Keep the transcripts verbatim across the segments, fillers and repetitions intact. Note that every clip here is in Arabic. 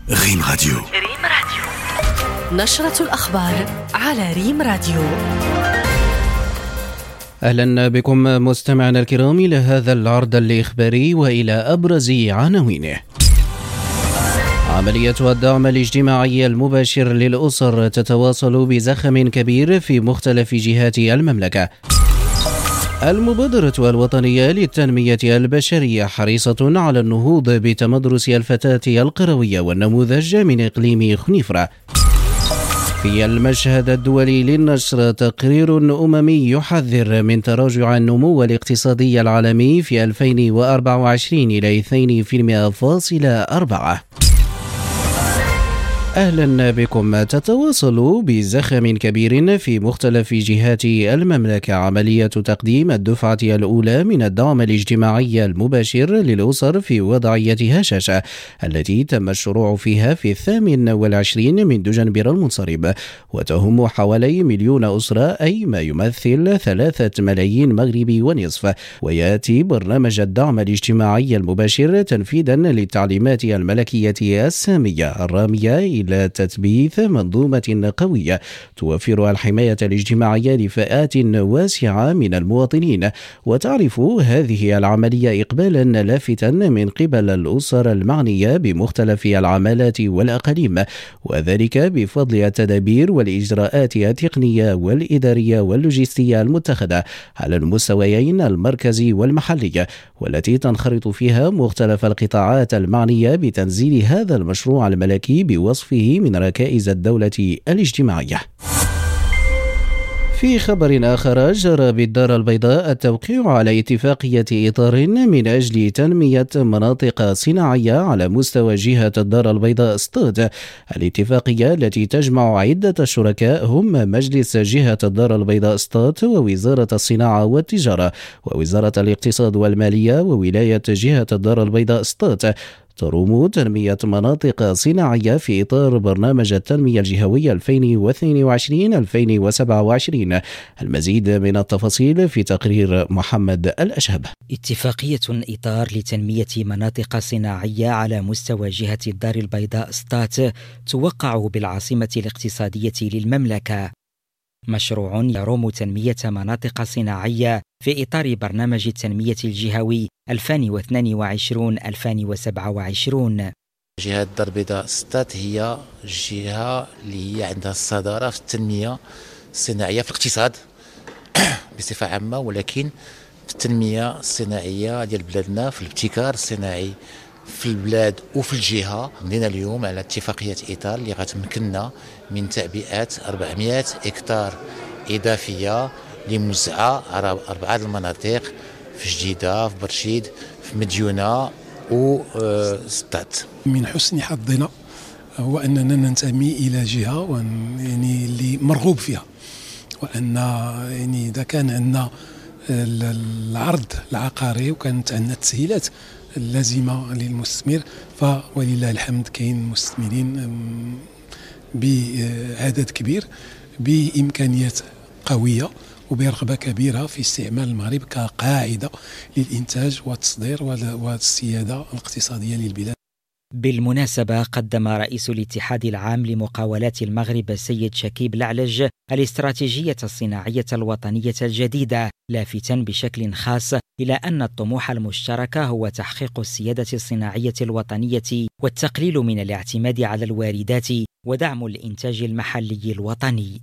ريم راديو. ريم راديو. نشرة الأخبار على ريم راديو. أهلا بكم مستمعنا الكرام إلى هذا العرض الإخباري وإلى أبرز عناوينه. عملية الدعم الاجتماعي المباشر للأسر تتواصل بزخم كبير في مختلف جهات المملكة. المبادرة الوطنية للتنمية البشرية حريصة على النهوض بتمدرس الفتاة القروية والنموذج من إقليم خنيفرة. في المشهد الدولي للنشر تقرير أممي يحذر من تراجع النمو الاقتصادي العالمي في ألفين وأربعة وعشرين إلى اثنين فاصلة أربعة بالمئة. أهلا بكم. تتواصل بزخم كبير في مختلف جهات المملكة عملية تقديم الدفعة الأولى من الدعم الاجتماعي المباشر للأسر في وضعية هشاشة التي تم الشروع فيها في الثامن والعشرين من دجنبر المنصرم، وتهم حوالي مليون أسرة، أي ما يمثل ثلاثة ملايين مغربي ونصف. ويأتي برنامج الدعم الاجتماعي المباشر تنفيذا للتعليمات الملكية السامية الرامية إلى إلى تثبيت منظومة قوية توفر الحماية الاجتماعية لفئات واسعة من المواطنين. وتعرف هذه العملية إقبالا لافتا من قبل الأسر المعنية بمختلف العمالات والأقاليم، وذلك بفضل التدابير والإجراءات التقنية والإدارية واللوجستية المتخذة على المستويين المركزي والمحلي، والتي تنخرط فيها مختلف القطاعات المعنية بتنزيل هذا المشروع الملكي بوصفه من ركائز الدولة الاجتماعية. في خبر آخر، جرى بالدار البيضاء التوقيع على اتفاقية إطار من أجل تنمية مناطق صناعية على مستوى جهة الدار البيضاء ستاد. الاتفاقية التي تجمع عدة شركاء هم مجلس جهة الدار البيضاء ستاد ووزارة الصناعة والتجارة ووزارة الاقتصاد والمالية وولاية جهة الدار البيضاء ستاد، تروم تنمية مناطق صناعية في إطار برنامج التنمية الجهوي ألفين واثنين وعشرين ألفين وسبعة وعشرين. المزيد من التفاصيل في تقرير محمد الأشهب. اتفاقية إطار لتنمية مناطق صناعية على مستوى جهة الدار البيضاء ستات توقع بالعاصمة الاقتصادية للمملكة، مشروع يروم تنمية مناطق صناعية في إطار برنامج التنمية الجهوي ألفين واثنين وعشرين ألفين وسبعة وعشرين. جهة الدار البيضاء ستات هي الجهة اللي هي عندها الصدارة في التنمية الصناعية في الاقتصاد بصفة عامة، ولكن في التنمية الصناعية ديال بلادنا، في الابتكار الصناعي في البلاد وفي الجهة. عندنا اليوم على اتفاقية إطار اللي غتمكننا من تعبئة أربعمائة هكتار إضافية لموزعة على أربعة المناطق في جديدة، في برشيد، في مديونة وستات. من حسن حظنا هو أننا ننتمي إلى جهة يعني اللي مرغوب فيها، وأن يعني إذا كان عندنا العرض العقاري وكانت عندنا التسهيلات اللازمة للمستثمر، فولله الحمد كاين مستثمرين بعدد كبير بإمكانيات قوية وبرغبة كبيرة في استعمال المغرب كقاعدة للإنتاج والتصدير والسيادة الاقتصادية للبلاد. بالمناسبة، قدم رئيس الاتحاد العام لمقاولات المغرب السيد شكيب لعلج الاستراتيجية الصناعية الوطنية الجديدة، لافتاً بشكل خاص إلى أن الطموح المشترك هو تحقيق السيادة الصناعية الوطنية والتقليل من الاعتماد على الواردات ودعم الإنتاج المحلي الوطني.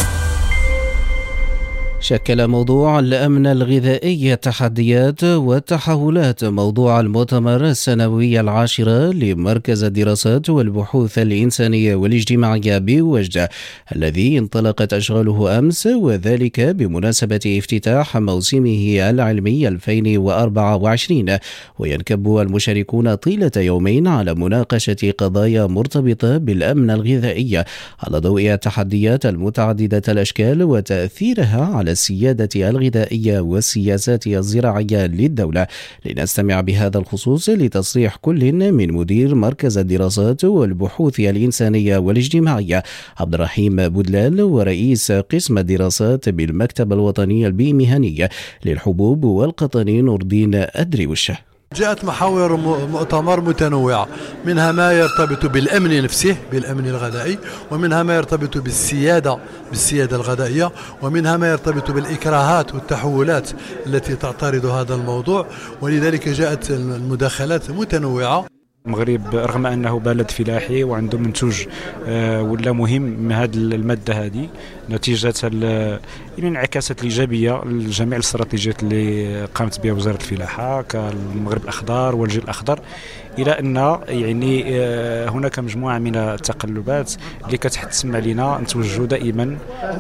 شكل موضوع الأمن الغذائي التحديات والتحولات موضوع المؤتمر السنوي العاشرة لمركز الدراسات والبحوث الإنسانية والاجتماعية بوجدة، الذي انطلقت أشغاله أمس، وذلك بمناسبة افتتاح موسمه العلمي ألفين وأربعة وعشرين. وينكب المشاركون طيلة يومين على مناقشة قضايا مرتبطة بالأمن الغذائي على ضوء التحديات المتعددة الأشكال وتأثيرها على السيادة الغذائية والسياسات الزراعية للدولة. لنستمع بهذا الخصوص لتصريح كل من مدير مركز الدراسات والبحوث الإنسانية والاجتماعية عبد الرحيم بودلال ورئيس قسم الدراسات بالمكتب الوطني البيئي المهني للحبوب والقطن نور الدين الدريوش. جاءت محاور مؤتمر متنوعة، منها ما يرتبط بالأمن نفسه بالأمن الغذائي، ومنها ما يرتبط بالسيادة بالسيادة الغذائية، ومنها ما يرتبط بالإكراهات والتحولات التي تعترض هذا الموضوع. ولذلك جاءت المداخلات متنوعة. المغرب رغم أنه بلد فلاحي وعنده منتوج آه ولا مهم من هذه المادة هذه نتيجة يعني انعكاسات الإيجابية لجميع الاستراتيجيات اللي قامت بها وزارة الفلاحة كالمغرب الأخضر والجيل الأخضر، إلى أن يعني آه هناك مجموعة من التقلبات اللي كتحتم علينا نتوجه دائما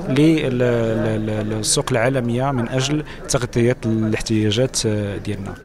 للسوق العالمية من أجل تغطية الاحتياجات ديالنا.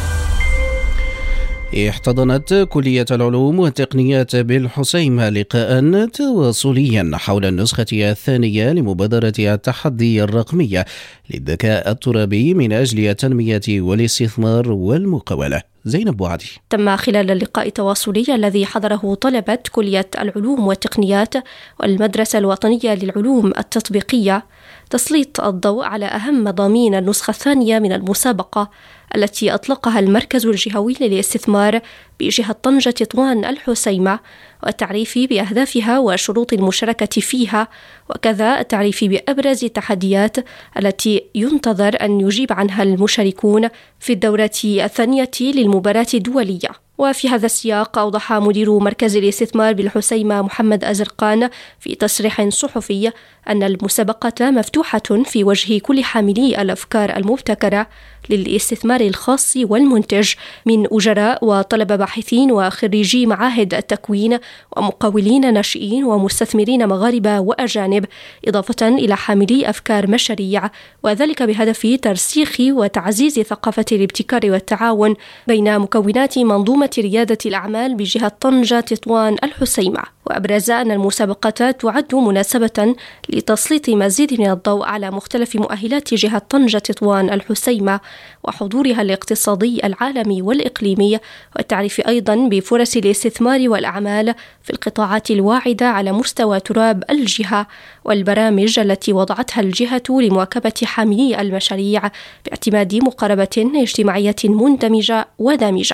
احتضنت كلية العلوم والتقنيات بالحسيمة لقاء تواصليا حول النسخة الثانية لمبادرة التحدي الرقمية للذكاء الترابي من أجل التنمية والاستثمار والمقاولة. زينب بوعدي. تم خلال اللقاء التواصلي الذي حضره طلبة كلية العلوم والتقنيات والمدرسة الوطنية للعلوم التطبيقية تسليط الضوء على أهم مضامين النسخة الثانية من المسابقة التي أطلقها المركز الجهوي للاستثمار بجهة طنجة تطوان الحسيمة، والتعريف بأهدافها وشروط المشاركة فيها، وكذا التعريف بأبرز التحديات التي ينتظر أن يجيب عنها المشاركون في الدورة الثانية للمباراة الدولية. وفي هذا السياق أوضح مدير مركز الاستثمار بالحسيمة محمد أزرقان في تصريح صحفي أن المسابقة مفتوحة في وجه كل حاملي الأفكار المبتكرة للاستثمار الخاص والمنتج من أجراء وطلبة باحثين وخريجي معاهد التكوين ومقاولين ناشئين ومستثمرين مغاربة وأجانب، إضافة إلى حاملي أفكار مشاريع، وذلك بهدف ترسيخ وتعزيز ثقافة الابتكار والتعاون بين مكونات منظومة ريادة الأعمال بجهة طنجة تطوان الحسيمة. وأبرز أن المسابقة تعد مناسبة لتسليط مزيد من الضوء على مختلف مؤهلات جهة طنجة تطوان الحسيمة وحضورها الاقتصادي العالمي والإقليمي، والتعريف أيضا بفرص الاستثمار والأعمال في القطاعات الواعدة على مستوى تراب الجهة، والبرامج التي وضعتها الجهة لمواكبة حاملي المشاريع باعتماد مقاربة اجتماعية مندمجة ودامجة.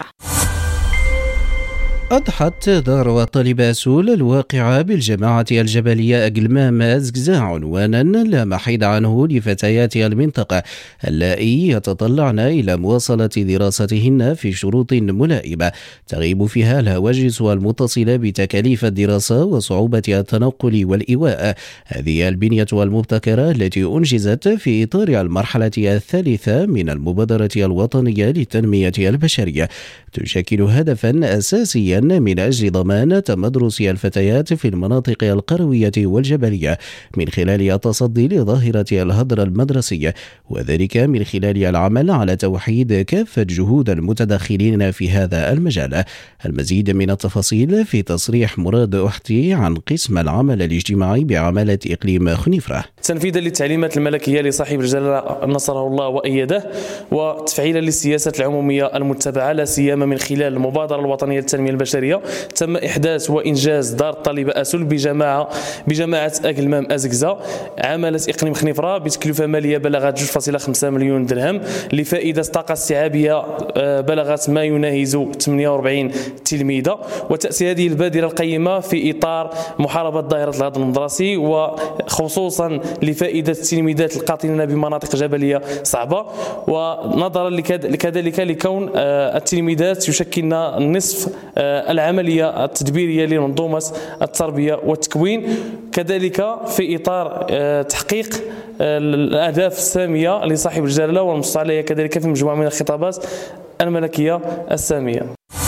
أضحت دار وطالب أسول الواقعة بالجماعة الجبلية أقلمام زقزا عنوانا لا محيد عنه لفتيات المنطقة اللائي يتطلعن إلى مواصلة دراستهن في شروط ملائمة تغيب فيها الهواجس المتصلة بتكاليف الدراسة وصعوبة التنقل والإيواء. هذه البنية المبتكرة التي أنجزت في إطار المرحلة الثالثة من المبادرة الوطنية للتنمية البشرية تشكل هدفا أساسيا من أجل ضمان تمدرس الفتيات في المناطق القروية والجبلية من خلال التصدي لظاهرة الهدر المدرسي، وذلك من خلال العمل على توحيد كافة جهود المتدخلين في هذا المجال. المزيد من التفاصيل في تصريح مراد أحتي عن قسم العمل الاجتماعي بعمالة إقليم خنيفرة. تنفيذا للتعليمات الملكية لصاحب الجلالة نصره الله وأيده، وتفعيلا للسياسة العمومية المتبعة لا سيما من خلال المبادرة الوطنية للتنمية البشرية، تم إحداث وإنجاز دار الطالبة أسول بجماعة بجماعة أقلمام أزقزا عمالة إقليم خنيفرة بتكلفة مالية بلغت جوج فاصلة خمسة مليون درهم لفائدة طاقة استيعابية بلغت ما يناهز ثمانية وأربعين تلميذة، وتأتي هذه البادرة القيمة في إطار محاربة ظاهرة الهدر المدرسي وخصوصا لفائدة التلميذات القاطنين بمناطق جبلية صعبة، ونظرا لكذلك لكون التلميذات يشكلن نصف العملية التدبيرية لمنظومة التربية والتكوين، كذلك في إطار تحقيق الأهداف السامية لصاحب الجلالة والمنص عليها كذلك في مجموعة من الخطابات الملكية السامية.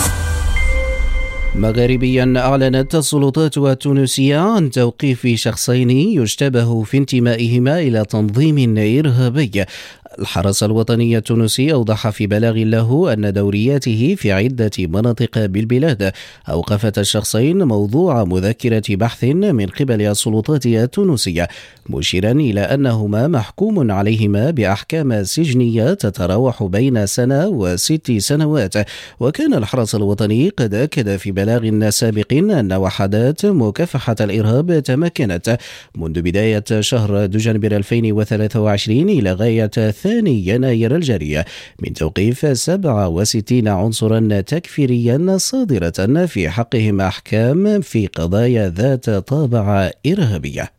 مغاربيا أعلنت السلطات التونسية عن توقيف شخصين يشتبه في انتمائهما إلى تنظيم إرهابي. الحرس الوطني التونسي أوضح في بلاغ له أن دورياته في عدة مناطق بالبلاد أوقفت الشخصين موضوع مذكرة بحث من قبل السلطات التونسية، مشيرا إلى أنهما محكوم عليهما بأحكام سجنية تتراوح بين سنة وست سنوات. وكان الحرس الوطني قد أكد في بلاغ سابق أن وحدات مكافحة الإرهاب تمكنت منذ بداية شهر دجنبر ألفين وثلاثة وعشرين إلى غاية الثاني يناير الجاري من توقيف سبعة وستين عنصرا تكفيريا صادرة في حقهم أحكام في قضايا ذات طابع إرهابية.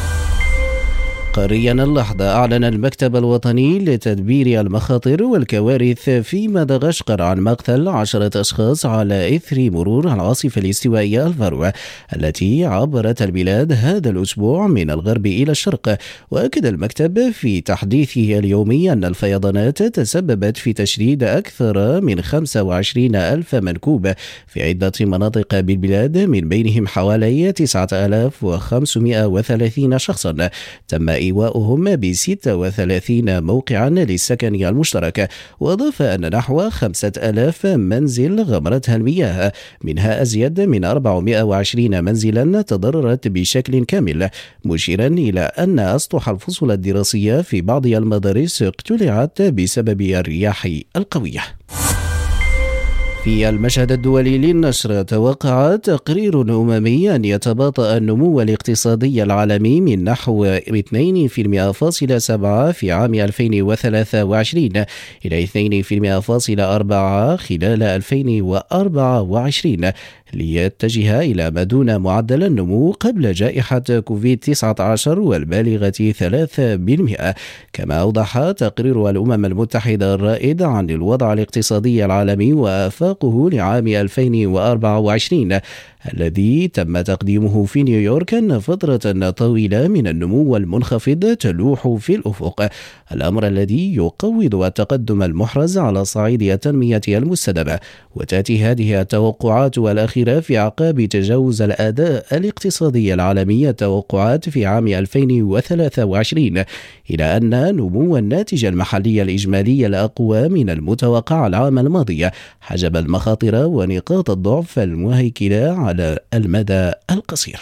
قاريا اللحظة أعلن المكتب الوطني لتدبير المخاطر والكوارث في مدغشقر عن مقتل عشرة أشخاص على إثر مرور العاصفة الاستوائية الفارو التي عبرت البلاد هذا الأسبوع من الغرب إلى الشرق. وأكد المكتب في تحديثه اليومي أن الفيضانات تسببت في تشريد أكثر من خمسة وعشرين ألف منكوب في عدة مناطق بالبلاد، من بينهم حوالي تسعة آلاف وخمسمائة وثلاثين شخصا تم إيواؤهم ب ستة وثلاثين موقعا للسكن المشترك. وأضاف أن نحو خمسة آلاف منزل غمرتها المياه، منها أزيد من أربعمائة وعشرين منزلا تضررت بشكل كامل، مشيرا إلى أن أسطح الفصول الدراسية في بعض المدارس اقتلعت بسبب الرياح القوية. في المشهد الدولي للنشر، توقع تقرير أممي أن يتباطأ النمو الاقتصادي العالمي من نحو اثنين فاصلة سبعة في عام ألفين وثلاثة وعشرين إلى اثنين فاصلة أربعة خلال ألفين وأربعة وعشرين، ليتجه إلى ما دون معدل النمو قبل جائحة كوفيد تسعة عشر والبالغة ثلاثة بالمئة. كما أوضح تقرير الأمم المتحدة الرائد عن الوضع الاقتصادي العالمي وآفاقه لعام ألفين وأربعة وعشرين الذي تم تقديمه في نيويورك أن فترة طويلة من النمو المنخفض تلوح في الأفق، الأمر الذي يقوض التقدم المحرز على صعيد التنمية المستدامة. وتأتي هذه التوقعات الأخيرة في أعقاب تجاوز الأداء الاقتصادي العالمي التوقعات في عام ألفين وثلاثة وعشرين، إلى أن نمو الناتج المحلي الإجمالي الأقوى من المتوقع العام الماضي حجب المخاطر ونقاط الضعف المهيكلة على المدى القصير.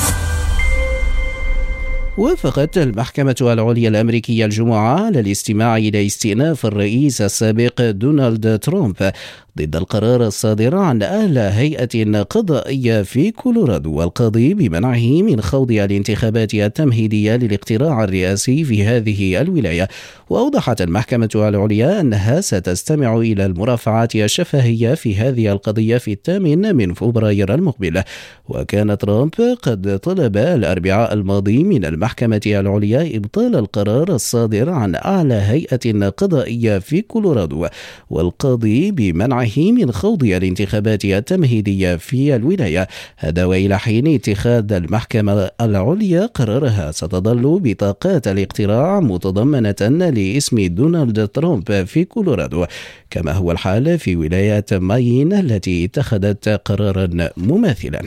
وافقت المحكمة العليا الأمريكية الجمعة على الاستماع إلى استئناف الرئيس السابق دونالد ترامب ضد القرار الصادر عن أعلى هيئة قضائية في كولورادو والقاضي بمنعه من خوض الانتخابات التمهيدية للاقتراع الرئاسي في هذه الولاية. وأوضحت المحكمة العليا أنها ستستمع إلى المرافعات الشفهية في هذه القضية في الثامن من فبراير المقبل. وكان ترامب قد طلب الأربعاء الماضي من المحكمة العليا إبطال القرار الصادر عن أعلى هيئة قضائية في كولورادو والقاضي بمنع من خوض الانتخابات التمهيدية في الولاية. هذا وإلى حين اتخاذ المحكمة العليا قرارها ستظل بطاقات الاقتراع متضمنة لاسم دونالد ترامب في كولورادو، كما هو الحال في ولاية ماين التي اتخذت قرارا مماثلا.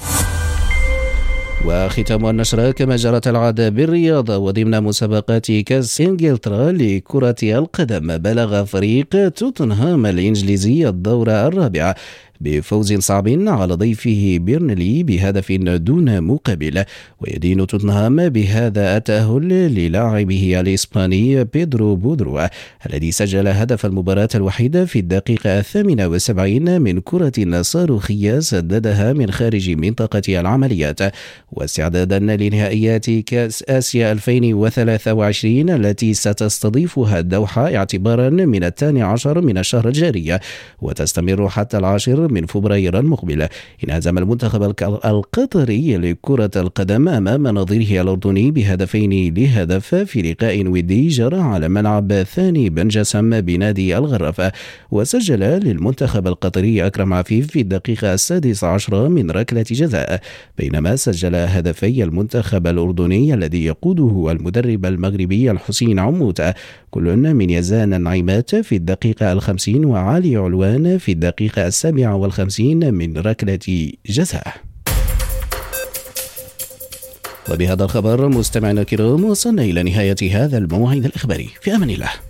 وختام النشرة كما جرت العادة بالرياضة، وضمن مسابقات كأس إنجلترا لكرة القدم بلغ فريق توتنهام الإنجليزي الدورة الرابعة بفوز صعب على ضيفه بيرنلي بهدف دون مقابل. ويدين توتنهام بهذا التأهل للاعبه الإسباني بيدرو بودرو الذي سجل هدف المباراة الوحيد في الدقيقة الثامنة والسبعين من كرة صاروخية سددها من خارج منطقة العمليات، واستعدادا لنهائيات كأس آسيا ألفين وثلاثة وعشرين التي ستستضيفها الدوحة اعتبارا من الثاني عشر من الشهر الجاري وتستمر حتى العاشر من فبراير المقبل. انهزم المنتخب القطري لكرة القدم أمام نظيره الأردني بهدفين لهدف في لقاء ودي جرى على ملعب ثاني بن جسم بنادي الغرفة. وسجل للمنتخب القطري أكرم عفيف في الدقيقة السادسة عشرة من ركلة جزاء، بينما سجل هدفي المنتخب الأردني الذي يقوده المدرب المغربي الحسين عموتة كل من يزان النعيمات في الدقيقة الخمسين وعلي علوان في الدقيقة السابعة والخمسين من ركلة جزاء. وبهذا الخبر مستمعينا الكرام وصلنا إلى نهاية هذا الموعد الإخباري، في أمان الله.